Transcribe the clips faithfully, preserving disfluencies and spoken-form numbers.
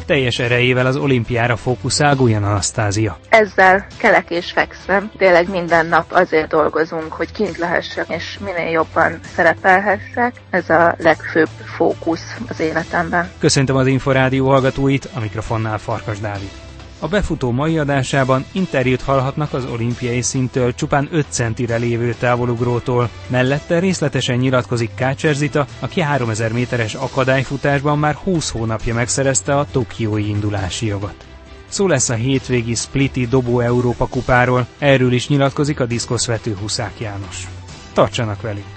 teljes erejével az olimpiára fókuszál Gulyán Anasztázia. Ezzel kelek és fekszem. Tényleg minden nap azért dolgozunk, hogy kint lehessek, és minél jobban szerepelhessek. Ez a legfőbb fókusz az életemben. Köszöntöm az Inforádió hallgatóit, a mikrofonnál Farkas Dávid. A befutó mai adásában interjút hallhatnak az olimpiai szinttől csupán öt centire lévő távolugrótól. Mellette részletesen nyilatkozik Kácser Zita, aki háromezer méteres akadályfutásban már húsz hónapja megszerezte a tokiói indulási jogot. Szó lesz a hétvégi Spliti Dobó Európa kupáról, erről is nyilatkozik a diszkoszvető Huszák János. Tartsanak velünk!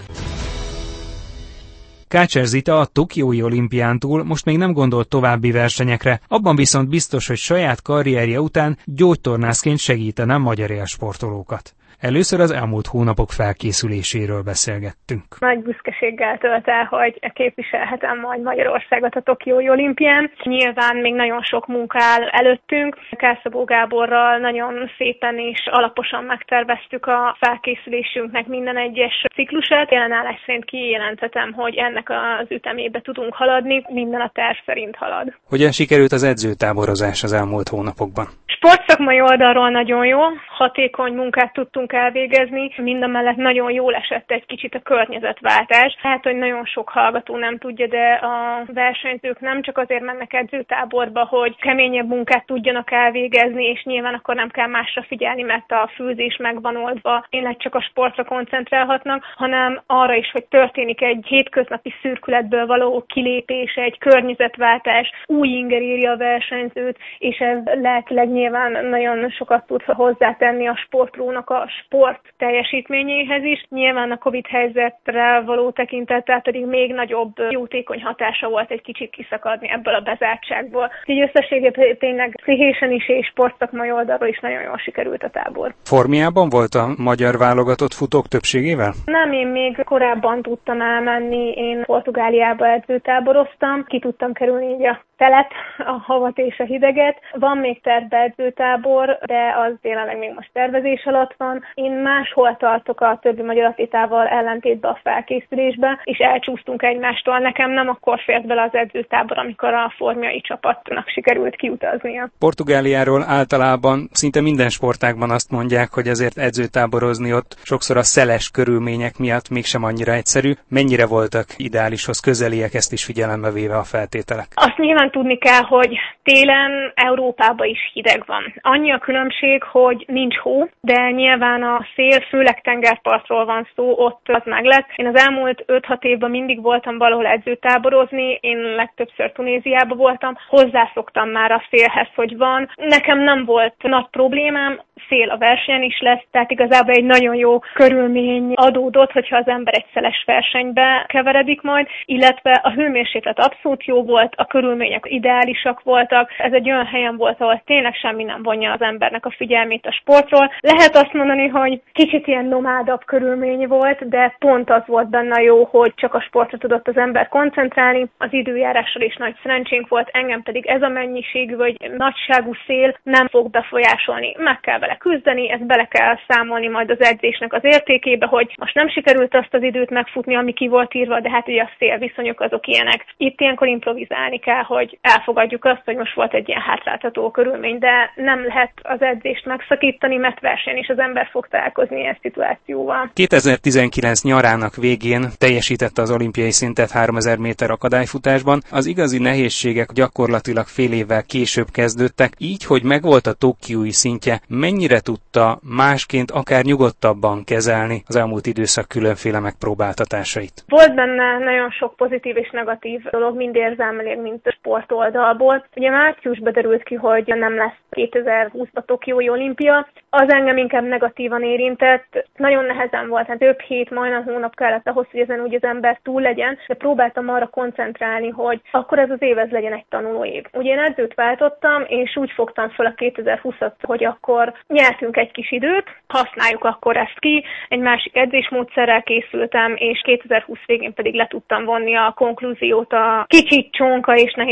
Kácser Zita a tokiói olimpián túl most még nem gondolt további versenyekre, abban viszont biztos, hogy saját karrierje után gyógytornászként segítene magyar élsportolókat. Először az elmúlt hónapok felkészüléséről beszélgettünk. Nagy büszkeséggel tölt el, hogy képviselhetem majd Magyarországot a tokiói olimpián. Nyilván még nagyon sok munka áll előttünk. Kálszabó Gáborral nagyon szépen és alaposan megterveztük a felkészülésünknek minden egyes ciklusát. Jelenállás szerint kijelenthetem, hogy ennek az ütemébe tudunk haladni, minden a terv szerint halad. Hogyan sikerült az edzőtáborozás az elmúlt hónapokban? Sportszakmai oldalról nagyon jó, hatékony munkát tudtunk elvégezni, mindamellett nagyon jól esett egy kicsit a környezetváltás. Hát, hogy nagyon sok hallgató nem tudja, de a versenyzők nem csak azért mennek edzőtáborba, hogy keményebb munkát tudjanak elvégezni, és nyilván akkor nem kell másra figyelni, mert a főzés meg van oldva, tényleg csak a sportra koncentrálhatnak, hanem arra is, hogy történik egy hétköznapi szürkületből való kilépés, egy környezetváltás, új inger éri a versenyzőt, és ez lelkileg nyilván nagyon sokat tud hozzátenni a sportrónak a sport teljesítményéhez is. Nyilván a Covid helyzetre való tekintettel pedig még nagyobb jótékony hatása volt egy kicsit kiszakadni ebből a bezártságból. Így összességében tényleg pszichésen is és sportszakmai oldalról is nagyon jól sikerült a tábor. Formiában volt a magyar válogatott futók többségével? Nem, én még korábban tudtam elmenni, én Portugáliába edzőtáboroztam, ki tudtam kerülni így a telet, a havat és a hideget. Van még terve edzőtábor, de az jelenleg még most tervezés alatt van. Én máshol tartok a többi magyar atlétával ellentétben a felkészülésbe, és elcsúsztunk egymástól. Nekem nem akkor fért bele az edzőtábor, amikor a formiai csapatnak sikerült kiutaznia. Portugáliáról általában szinte minden sportágban azt mondják, hogy azért edzőtáborozni ott sokszor a szeles körülmények miatt mégsem annyira egyszerű. Mennyire voltak ideálishoz közeliek, ezt is figyelembe véve a feltételek? Azt nyilván tudni kell, hogy télen Európában is hideg van. Annyi a különbség, hogy nincs hó, de nyilván a szél, főleg tengerpartról van szó, ott az meg lett. Én az elmúlt öt-hat évben mindig voltam valahol edzőtáborozni, én legtöbbször Tunéziában voltam, hozzászoktam már a szélhez, hogy van. Nekem nem volt nagy problémám, szél a versenyen is lesz, tehát igazából egy nagyon jó körülmény adódott, hogyha az ember egy szeles versenybe keveredik majd, illetve a hőmérséklet abszolút jó volt, a körülmények ideálisak voltak, ez egy olyan helyen volt, ahol tényleg semmi nem vonja az embernek a figyelmét a sportról. Lehet azt mondani, hogy kicsit ilyen nomádabb körülmény volt, de pont az volt benne jó, hogy csak a sportra tudott az ember koncentrálni, az időjárással is nagy szerencsénk volt, engem pedig ez a mennyiségű vagy nagyságú szél nem fog befolyásolni. Meg kell vele küzdeni, ezt bele kell számolni majd az edzésnek az értékébe, hogy most nem sikerült azt az időt megfutni, ami ki volt írva, de hát ugye a szélviszonyok azok ilyenek. Itt ilyenkor improvizálni kell, hogy elfogadjuk azt, hogy most volt egy ilyen hátráltató körülmény, de nem lehet az edzést megszakítani, mert versenyen is az ember fog találkozni ilyen szituációval. kétezer-tizenkilenc nyarának végén teljesítette az olimpiai szintet háromezer méter akadályfutásban. Az igazi nehézségek gyakorlatilag fél évvel később kezdődtek, így, hogy megvolt a tokiói szintje, mennyire tudta másként akár nyugodtabban kezelni az elmúlt időszak különféle megpróbáltatásait? Volt benne nagyon sok pozitív és negatív dolog, mind érzelmileg, mint a sport oldalból. Ugye márciusban derült ki, hogy nem lesz kétezer-húszban tokiói olimpia. Az engem inkább negatívan érintett. Nagyon nehezen volt, hát több hét, majdnem hónap kellett ahhoz, hogy ezen úgy az ember túl legyen, de próbáltam arra koncentrálni, hogy akkor ez az év ez legyen egy tanuló év. Ugye én edzőt váltottam, és úgy fogtam fel a kétezer-húszat, hogy akkor nyertünk egy kis időt, használjuk akkor ezt ki, egy másik edzésmódszerrel készültem, és kétezer-húsz végén pedig le tudtam vonni a konklúziót a kicsit csonka és nehéz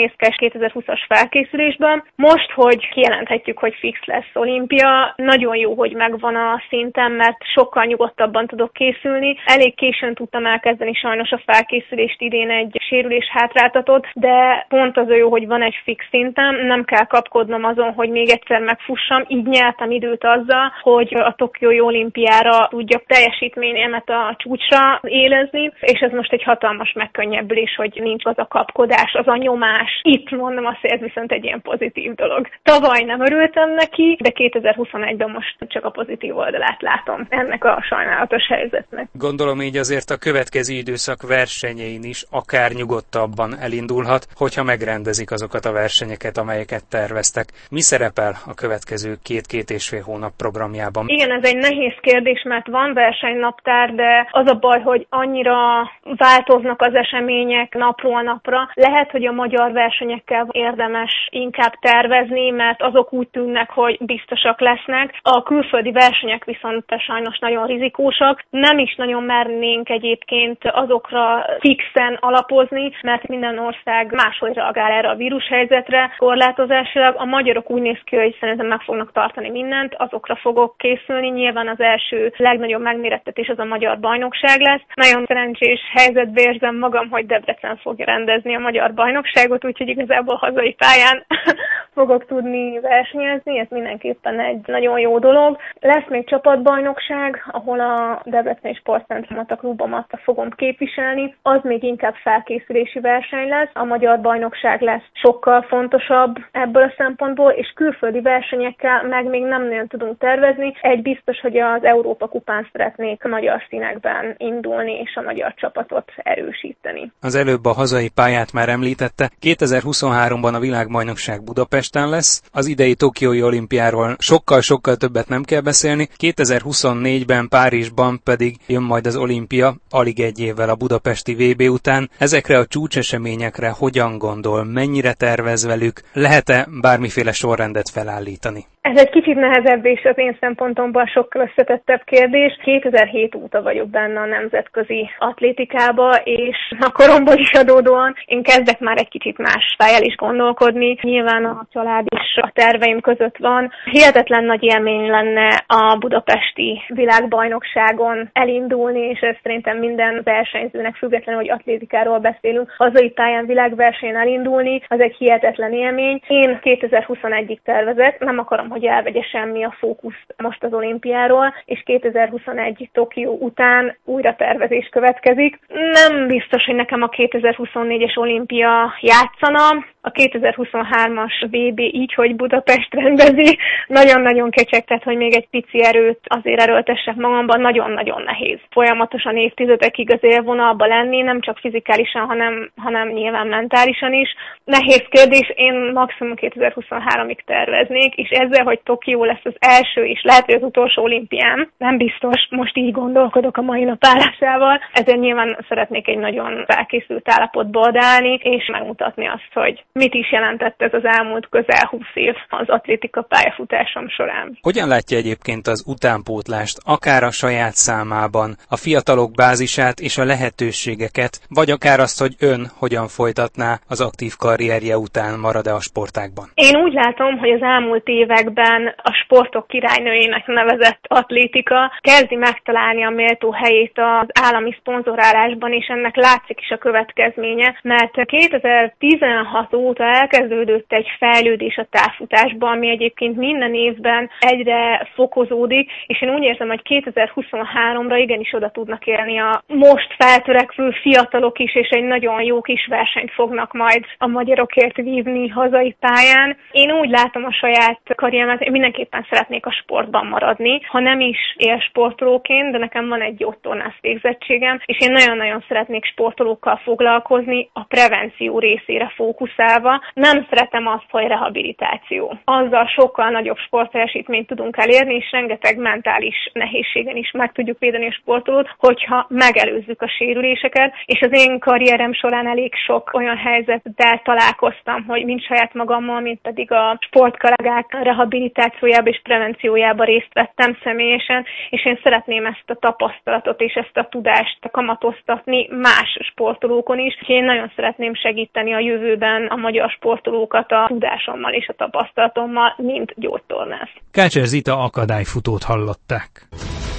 néz ki kétezer-húszas felkészülésben. Most, hogy kijelenthetjük, hogy fix lesz olimpia, nagyon jó, hogy megvan a szintem, mert sokkal nyugodtabban tudok készülni. Elég későn tudtam elkezdeni sajnos a felkészülést idén egy sérülés hátráltatott, de pont az a jó, hogy van egy fix szintem, nem kell kapkodnom azon, hogy még egyszer megfussam, így nyertem időt azzal, hogy a tokiói olimpiára tudjak teljesítményemet a csúcsra élezni, és ez most egy hatalmas megkönnyebbülés, hogy nincs az a kapkodás, az a nyomás. Itt mondom azt, hogy ez viszont egy ilyen pozitív dolog. Tavaly nem örültem neki, de kétezer-huszonegyben most csak a pozitív oldalát látom ennek a sajnálatos helyzetnek. Gondolom így azért a következő időszak versenyein is akár nyugodtabban elindulhat, hogyha megrendezik azokat a versenyeket, amelyeket terveztek. Mi szerepel a következő két-két és fél hónap programjában? Igen, ez egy nehéz kérdés, mert van versenynaptár, de az a baj, hogy annyira változnak az események napról napra. Lehet, hogy a magyar versenyekkel érdemes inkább tervezni, mert azok úgy tűnnek, hogy biztosak lesznek. A külföldi versenyek viszont sajnos nagyon rizikósak. Nem is nagyon mernénk egyébként azokra fixen alapozni, mert minden ország máshogy reagál erre a vírushelyzetre. Korlátozásilag a magyarok úgy néz ki, hogy szerintem meg fognak tartani mindent, azokra fogok készülni. Nyilván az első legnagyobb megmérettetés az a magyar bajnokság lesz. Nagyon szerencsés helyzetbe érzem magam, hogy Debrecen fogja rendezni a magyar bajnokságot, úgyhogy igazából hazai pályán fogok tudni versenyezni, ez mindenképpen egy nagyon jó dolog. Lesz még csapatbajnokság, ahol a Debreceni Sportcentrumomat, a klubomat fogom képviselni, az még inkább felkészülési verseny lesz, a magyar bajnokság lesz sokkal fontosabb ebből a szempontból, és külföldi versenyekkel meg még nem nagyon tudunk tervezni. Egy biztos, hogy az Európa kupán szeretnék magyar színekben indulni, és a magyar csapatot erősíteni. Az előbb a hazai pályát már említette, kétezer-huszonháromban a világbajnokság Budapesten lesz, az idei tokiói olimpiáról sokkal-sokkal többet nem kell beszélni, kétezer-huszonnégyben Párizsban pedig jön majd az olimpia, alig egy évvel a budapesti vé bé után. Ezekre a csúcseseményekre hogyan gondol, mennyire tervez velük, lehet-e bármiféle sorrendet felállítani? Ez egy kicsit nehezebb és az én szempontomban sokkal összetettebb kérdés. kétezer-hét óta vagyok benne a nemzetközi atlétikába, és a koromból is adódóan én kezdek már egy kicsit más fejjel is gondolkodni. Nyilván a család is a terveim között van. Hihetetlen nagy élmény lenne a budapesti világbajnokságon elindulni, és ez szerintem minden versenyzőnek, függetlenül, hogy atlétikáról beszélünk, hazai pályán világversenyen elindulni, az egy hihetetlen élmény. Én kétezer-huszonegyig tervezek, nem akarom, hogy elvegye semmi a fókusz most az olimpiáról, és kétezer-huszonegy Tokió után újra tervezés következik. Nem biztos, hogy nekem a kétezer-huszonnégyes olimpia játszana. A kétezer-huszonhármas vé bé így, hogy Budapest rendezi, nagyon-nagyon kecsegtet, hogy még egy pici erőt azért erőltessek magamban, nagyon-nagyon nehéz. Folyamatosan évtizedekig az élvonalba lenni, nem csak fizikálisan, hanem, hanem nyilván mentálisan is. Nehéz kérdés, én maximum kétezer-huszonháromig terveznék, és ezzel, hogy Tokió lesz az első, és lehet, hogy az utolsó olimpián, nem biztos, most így gondolkodok a mai nap állásával, ezért nyilván szeretnék egy nagyon felkészült állapotba odállni, és megmutatni azt, hogy mit is jelentett ez az elmúlt közel húsz év az atlétika pályafutásom során. Hogyan látja egyébként az utánpótlást, akár a saját számában, a fiatalok bázisát és a lehetőségeket, vagy akár azt, hogy ön hogyan folytatná az aktív karrierje után, marad-e a sportágban? Én úgy látom, hogy az elmúlt években a sportok királynőjének nevezett atlétika kezdi megtalálni a méltó helyét az állami szponzorálásban, és ennek látszik is a következménye, mert kétezer-tizenhat óta elkezdődött egy fejlődés a távfutásban, ami egyébként minden évben egyre fokozódik, és én úgy érzem, hogy kétezer-huszonháromra igenis oda tudnak élni a most feltörekvő fiatalok is, és egy nagyon jó kis versenyt fognak majd a magyarokért vívni hazai pályán. Én úgy látom a saját karrieremet, én mindenképpen szeretnék a sportban maradni, ha nem is élsportolóként, de nekem van egy gyógytornász végzettségem, és én nagyon-nagyon szeretnék sportolókkal foglalkozni, a prevenció részére fókuszálva. Nem szeretem azt, hogy rehabilitáció. Azzal sokkal nagyobb sportteljesítményt tudunk elérni, és rengeteg mentális nehézségen is meg tudjuk védeni a sportolót, hogyha megelőzzük a sérüléseket, és az én karrierem során elég sok olyan helyzettel találkoztam, hogy mind saját magammal, mint pedig a sportkollégák rehabilitációjába és prevenciójába részt vettem személyesen, és én szeretném ezt a tapasztalatot és ezt a tudást kamatoztatni más sportolókon is. Én nagyon szeretném segíteni a jövőben a magyar sportolókat a tudásommal és a tapasztalatommal, mint gyógytornász. Kácser Zita akadályfutót hallották.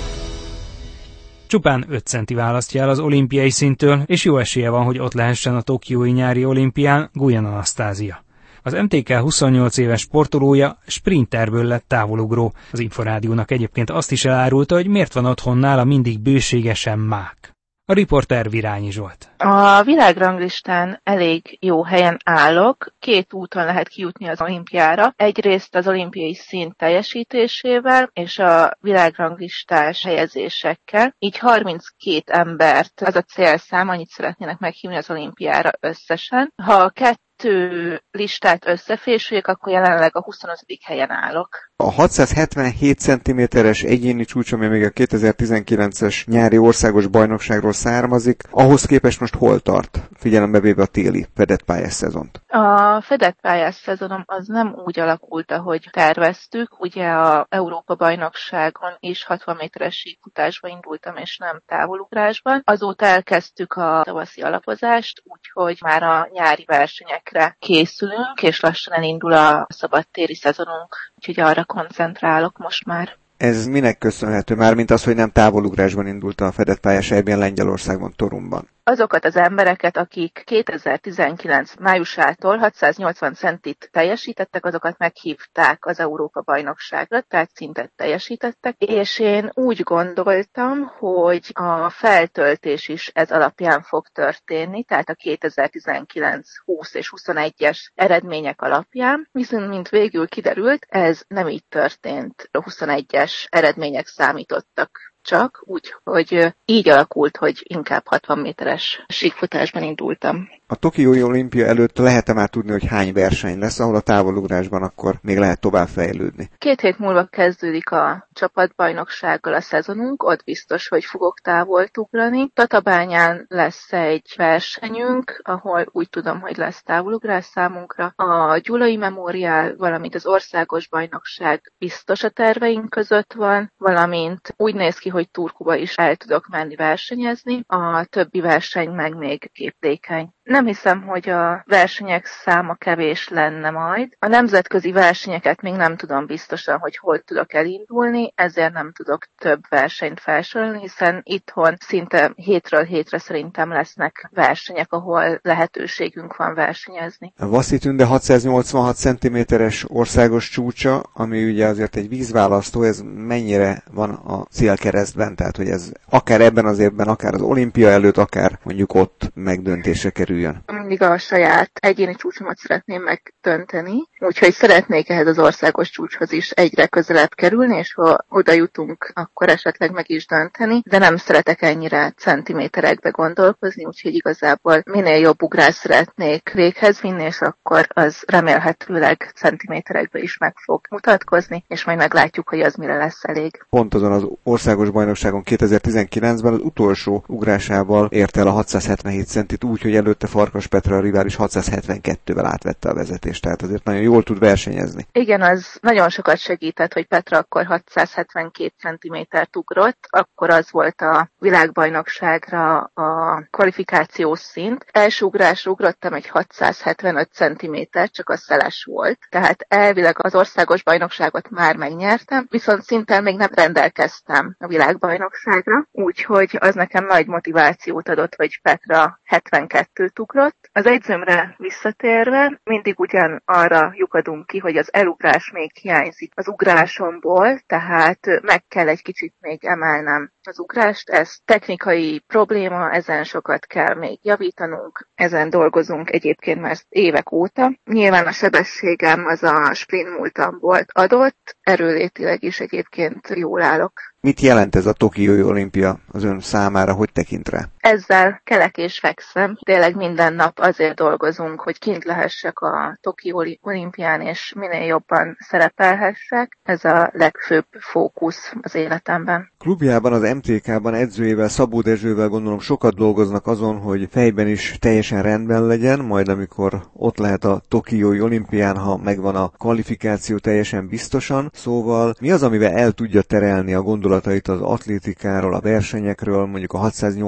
Csupán öt centi választja el az olimpiai szinttől, és jó esélye van, hogy ott lehessen a tokiói nyári olimpián Guyen Anasztázia. Az em té ká huszonnyolc éves sportolója sprinterből lett távolugró. Az Inforádiónak egyébként azt is elárulta, hogy miért van otthon nála mindig bőségesen mák. A riporter Virányi Zsolt. A világranglistán elég jó helyen állok. Két úton lehet kijutni az olimpiára. Egyrészt az olimpiai szint teljesítésével és a világranglistás helyezésekkel. Így harminckét embert, az a célszám, annyit szeretnének meghívni az olimpiára összesen. Ha a kettő listát összefésüljük, akkor jelenleg a huszonötödik helyen állok. A hatszázhetvenhét centiméteres egyéni csúcs, ami még a kétezer-tizenkilences nyári országos bajnokságról származik, ahhoz képest most hol tart, figyelembe véve a téli fedett pályás szezont? A fedett pályás szezonom az nem úgy alakult, ahogy terveztük. Ugye a Európa-bajnokságon is hatvan méteres síkfutásba indultam, és nem távolugrásban. Azóta elkezdtük a tavaszi alapozást, úgyhogy már a nyári versenyekre készülünk, és lassan elindul a szabadtéri szezonunk, úgyhogy arra koncentrálok most már. Ez minek köszönhető? Mármint az, hogy nem távolugrásban indult a fedett pályás ejben Lengyelországban, Torunban. Azokat az embereket, akik kétezer-tizenkilenc májusától hatszáznyolcvan centit teljesítettek, azokat meghívták az Európa-bajnokságra, tehát szintet teljesítettek, és én úgy gondoltam, hogy a feltöltés is ez alapján fog történni, tehát a kétezer-tizenkilenc, húsz és huszonegyes eredmények alapján, viszont mint végül kiderült, ez nem így történt, a huszonegyes eredmények számítottak. Csak úgy, hogy így alakult, hogy inkább hatvan méteres síkfutásban indultam. A Tokiói olimpia előtt lehet-e már tudni, hogy hány verseny lesz, ahol a távolugrásban akkor még lehet tovább fejlődni? Két hét múlva kezdődik a csapatbajnoksággal a szezonunk, ott biztos, hogy fogok távolt ugrani. Tatabányán lesz egy versenyünk, ahol úgy tudom, hogy lesz távolugrás számunkra. A Gyulai Memoriál, valamint az országos bajnokság biztos a terveink között van, valamint úgy néz ki, hogy Turkuba is el tudok menni versenyezni, a többi verseny meg még képlékeny. Nem hiszem, hogy a versenyek száma kevés lenne majd. A nemzetközi versenyeket még nem tudom biztosan, hogy hol tudok elindulni, ezért nem tudok több versenyt felsorolni, hiszen itthon szinte hétről hétre szerintem lesznek versenyek, ahol lehetőségünk van versenyezni. A Vaszi Tünde hatszáznyolcvanhat centiméteres országos csúcsa, ami ugye azért egy vízválasztó, ez mennyire van a célkeresztben, tehát hogy ez akár ebben az évben, akár az olimpia előtt, akár mondjuk ott megdöntésre kerüljön. Mindig a saját egyéni csúcsomat szeretném megdönteni, úgyhogy szeretnék ehhez az országos csúcshoz is egyre közelebb kerülni, és ha oda jutunk, akkor esetleg meg is dönteni, de nem szeretek ennyire centiméterekbe gondolkozni, úgyhogy igazából minél jobb ugrás szeretnék véghez vinni, és akkor az remélhetőleg centiméterekbe is meg fog mutatkozni, és majd meglátjuk, hogy az mire lesz elég. Pont azon az országos bajnokságon kétezer-tizenkilencben az utolsó ugrásával ért el a hatszázhetvenhét centit úgy, hogy előtte Farkas Petra a rivális hatszázhetvenkettővel átvette a vezetést, tehát azért nagyon jól tud versenyezni. Igen, az nagyon sokat segített, hogy Petra akkor hatszázhetvenkét centimétert ugrott, akkor az volt a világbajnokságra a kvalifikációs szint. Első ugrásra ugrottam egy hatszázhetvenöt centimétert, csak a szeles volt, tehát elvileg az országos bajnokságot már megnyertem, viszont szintén még nem rendelkeztem a világbajnokságra, úgyhogy az nekem nagy motivációt adott, hogy Petra hetvenkettőt ugrott. Az edzőmre visszatérve mindig ugyan arra lyukadunk ki, hogy az elugrás még hiányzik az ugrásomból, tehát meg kell egy kicsit még emelnem az ugrást. Ez technikai probléma, ezen sokat kell még javítanunk, ezen dolgozunk egyébként már évek óta. Nyilván a sebességem az a sprint múltamból adott, erőlétileg is egyébként jól állok. Mit jelent ez a Tokiói olimpia az ön számára, hogy tekint rá? Ezzel kelek és fekszem. Tényleg minden nap azért dolgozunk, hogy kint lehessek a Tokiói olimpián, és minél jobban szerepelhessek. Ez a legfőbb fókusz az életemben. Klubjában, az em té ká-ban edzőjével, Szabó Dezsővel gondolom sokat dolgoznak azon, hogy fejben is teljesen rendben legyen, majd amikor ott lehet a Tokiói olimpián, ha megvan a kvalifikáció teljesen biztosan. Szóval mi az, amivel el tudja terelni a gondolatait az atlétikáról, a versenyekről, mondjuk a hatszáznyolcvankét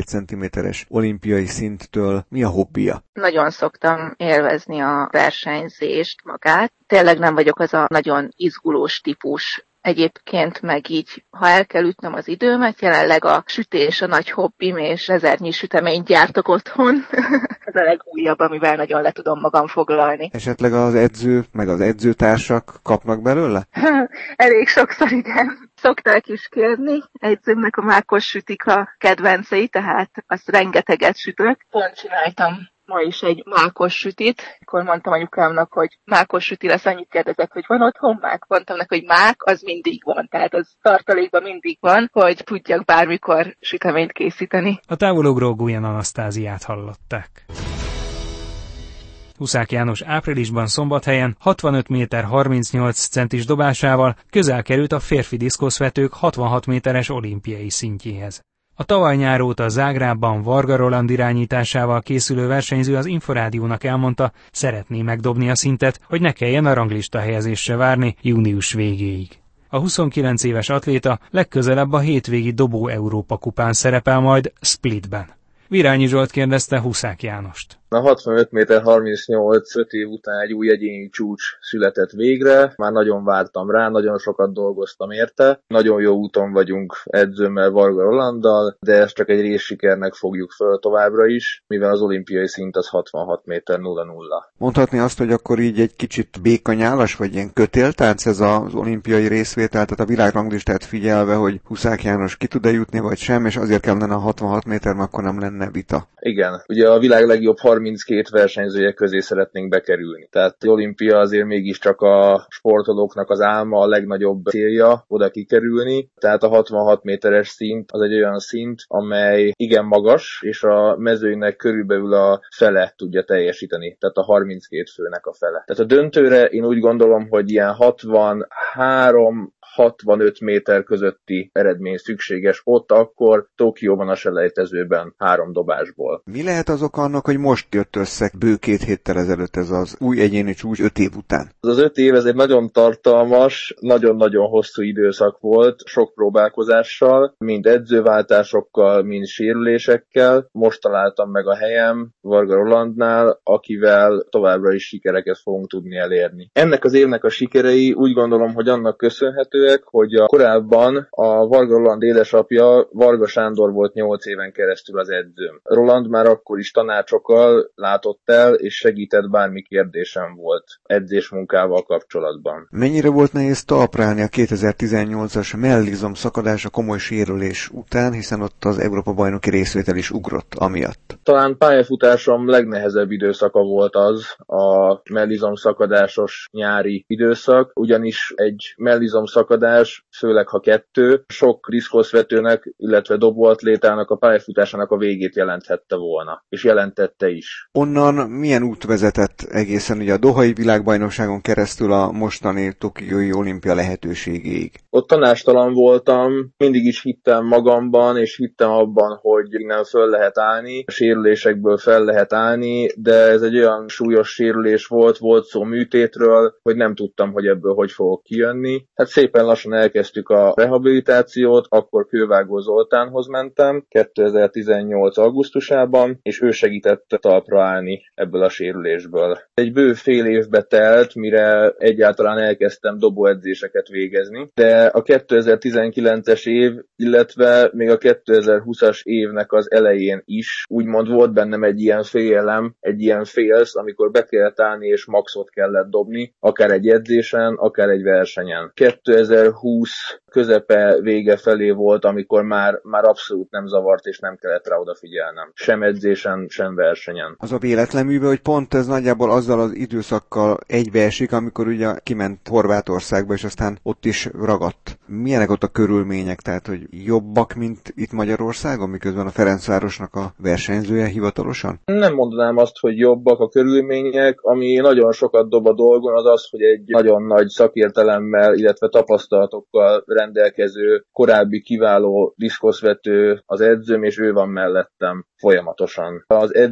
huszonkettő centiméteres olimpiai szinttől mi a hobbija? Nagyon szoktam élvezni a versenyzést magát. Tényleg nem vagyok az a nagyon izgulós típus. Egyébként meg így, ha el kell ütnöm az időmet, jelenleg a sütés a nagy hobbim, és ezernyi süteményt gyártok otthon. Ez a legújabb, amivel nagyon le tudom magam foglalni. Esetleg az edző, meg az edzőtársak kapnak belőle? Elég sokszor igen. Szokták is kérni. Edzőmnek a mákos sütik a kedvencei, tehát azt rengeteget sütök. Pont csináltam ma is egy mákos sütit. Akkor mondtam anyukámnak, hogy mákos süti lesz, annyit kérdezek, hogy van otthon mák? Mondtam neki, hogy mák, az mindig van, tehát az tartalékban mindig van, hogy tudjak bármikor süteményt készíteni. A távolugró Gulyán Anasztáziát hallották. Huszák János áprilisban Szombathelyen hatvanöt méter harmincnyolc centis dobásával közel került a férfi diszkoszvetők hatvanhat méteres olimpiai szintjéhez. A tavaly nyár óta Zágrábban Varga Roland irányításával készülő versenyző az Inforádiónak elmondta, szeretné megdobni a szintet, hogy ne kelljen a ranglista helyezésre várni június végéig. A huszonkilenc éves atléta legközelebb a hétvégi Dobó Európa kupán szerepel majd Splitben. Virányi Zsolt kérdezte Huszák Jánost. A hatvanöt méter harmincnyolc öt év után egy új egyéni csúcs született végre, már nagyon vártam rá, nagyon sokat dolgoztam érte, nagyon jó úton vagyunk edzőmmel, Varga Rolanddal, de ezt csak egy részsikernek fogjuk föl továbbra is, mivel az olimpiai szint az hatvanhat méter nulla nulla. Mondhatni azt, hogy akkor így egy kicsit békanyálas, vagy ilyen kötéltánc ez az olimpiai részvétel, tehát a világranglistát figyelve, hogy Huszák János ki tud-e jutni, vagy sem, és azért kellene a hatvanhat méter, mert akkor nem lenne vita. Igen, ugye a világ legjobb harminckét versenyzője közé szeretnénk bekerülni. Tehát az olimpia azért mégiscsak a sportolóknak az álma, a legnagyobb célja oda kikerülni. Tehát a hatvanhat méteres szint az egy olyan szint, amely igen magas, és a mezőnynek körülbelül a fele tudja teljesíteni. Tehát a harminckét főnek a fele. Tehát a döntőre én úgy gondolom, hogy ilyen hatvanhárom hatvanöt méter közötti eredmény szükséges, ott akkor Tokióban a selejtezőben három dobásból. Mi lehet az oka annak, hogy most jött össze bő két héttel ezelőtt ez az új egyéni csúcs öt év után? Az öt év ez egy nagyon tartalmas, nagyon-nagyon hosszú időszak volt, sok próbálkozással, mind edzőváltásokkal, mind sérülésekkel. Most találtam meg a helyem Varga Rolandnál, akivel továbbra is sikereket fogunk tudni elérni. Ennek az évnek a sikerei úgy gondolom, hogy annak köszönhető, hogy a korábban a Varga Roland édesapja Varga Sándor volt nyolc éven keresztül az edzőm. Roland már akkor is tanácsokkal látott el, és segített, bármi kérdésem volt edzésmunkával kapcsolatban. Mennyire volt nehéz talpra állni a kétezer-tizennyolcas mellizom szakadás a komoly sérülés után, hiszen ott az Európa-bajnoki részvétel is ugrott amiatt? Talán pályafutásom legnehezebb időszaka volt az a mellizom szakadásos nyári időszak, ugyanis egy mellizom szakadás akadás, főleg ha kettő, sok diszkoszvetőnek, illetve dobóatlétának a pályafutásának a végét jelenthette volna, és jelentette is. Onnan milyen út vezetett egészen ugye a Dohai világbajnokságon keresztül a mostani tokiói olimpia lehetőségéig? Ott tanástalan voltam, mindig is hittem magamban, és hittem abban, hogy innen föl lehet állni, a sérülésekből fel lehet állni, de ez egy olyan súlyos sérülés volt, volt szó műtétről, hogy nem tudtam, hogy ebből hogy fogok kijönni. Hát szépen lassan elkezdtük a rehabilitációt, akkor Kővágó Zoltánhoz mentem kétezer-tizennyolc augusztusában, és ő segített talpra állni ebből a sérülésből. Egy bő fél évbe telt, mire egyáltalán elkezdtem dobóedzéseket végezni, de a kétezer-tizenkilences év, illetve még a kétezer-húszas évnek az elején is úgymond volt bennem egy ilyen félelem, egy ilyen félsz, amikor be kellett állni és maxot kellett dobni, akár egy edzésen, akár egy versenyen. kétezer-húsz közepe vége felé volt, amikor már, már abszolút nem zavart, és nem kellett rá odafigyelnem. Sem edzésen, sem versenyen. Az a véletlen műve, hogy pont ez nagyjából azzal az időszakkal egybeesik, amikor ugye kiment Horvátországba, és aztán ott is ragadt. Milyenek ott a körülmények? Tehát, hogy jobbak, mint itt Magyarországon, miközben a Ferencvárosnak a versenyzője hivatalosan? Nem mondanám azt, hogy jobbak a körülmények. Ami nagyon sokat dob a dolgon, az az, hogy egy nagyon nagy szakértelemmel, illetve tapasztalatokkal rendelkező, korábbi kiváló diszkoszvető az edzőm, és ő van mellettem folyamatosan. Az edzést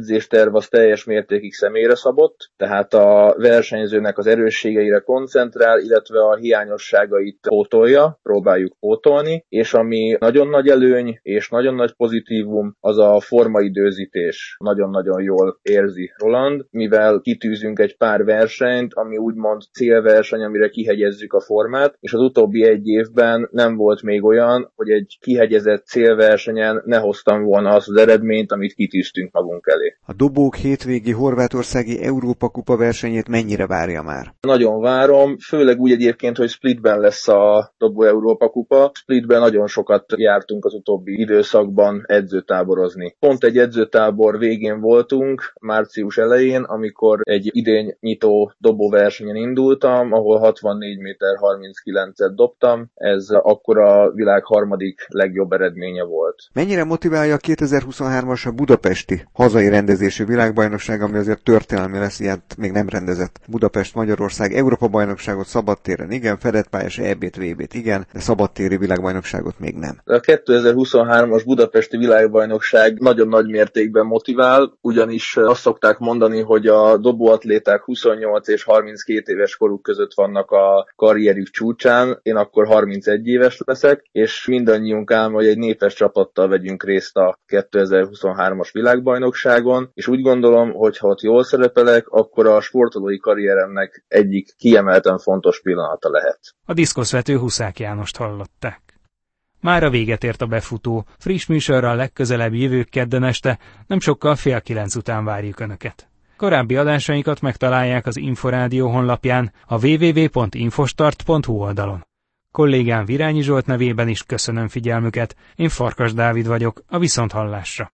versenyterv az teljes mértékig személyre szabott, tehát a versenyzőnek az erősségeire koncentrál, illetve a hiányosságait pótolja, próbáljuk pótolni, és ami nagyon nagy előny és nagyon nagy pozitívum, az a formaidőzítés. Nagyon-nagyon jól érzi Roland, mivel kitűzünk egy pár versenyt, ami úgymond célverseny, amire kihegyezzük a formát, és az utóbbi egy évben nem volt még olyan, hogy egy kihegyezett célversenyen ne hoztam volna azt az eredményt, amit kitűztünk magunk elé. A dobók hétvégi horvátországi Európa-kupa versenyét mennyire várja már? Nagyon várom, főleg úgy egyébként, hogy Splitben lesz a dobó Európa-kupa. Splitben nagyon sokat jártunk az utóbbi időszakban edzőtáborozni. Pont egy edzőtábor végén voltunk, március elején, amikor egy idén nyitó dobóversenyen indultam, ahol hatvannégy méter harminckilencet dobtam. Ez akkor a világ harmadik legjobb eredménye volt. Mennyire motiválja a kétezer-huszonhármas a budapesti hazai rendezésű világbajnokság, ami azért történelmi lesz, ilyet még nem rendezett. Budapest-Magyarország Európa-bajnokságot szabadtéren igen, fedett pályás é bét, vé bét igen, de szabadtéri világbajnokságot még nem. A kétezer-huszonhármas budapesti világbajnokság nagyon nagy mértékben motivál, ugyanis azt szokták mondani, hogy a dobóatléták huszonnyolc és harminckét éves koruk között vannak a karrierük csúcsán, én akkor harmincegy éves leszek, és mindannyiunk álma, hogy egy népes csapattal vegyünk részt a kétezer-huszonhármas világbajnokságon, és úgy gondolom, hogy ha ott jól szerepelek, akkor a sportolói karrieremnek egyik kiemelten fontos pillanata lehet. A diszkoszvető Huszák Jánost hallották. Mára véget ért a befutó, friss műsorral legközelebb jövő kedden este, nem sokkal fél kilenc után várjuk Önöket. Korábbi adásainkat megtalálják az Inforádió honlapján, a double-u double-u double-u pont infostart pont hu oldalon. Kollégám Virányi Zsolt nevében is köszönöm figyelmüket, én Farkas Dávid vagyok, a viszonthallásra.